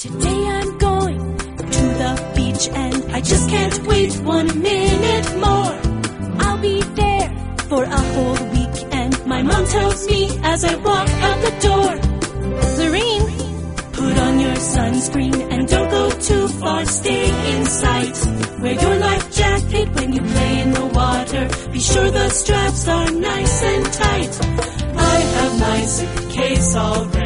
Today I'm going to the beach and I just can't wait 1 minute more. I'll be there for a whole week and my mom tells me as I walk out the door, Lorene, put on your sunscreen and don't go too far, stay in sight. Wear your life jacket when you play in the water. Be sure the straps are nice and tight. I have my suitcase all ready.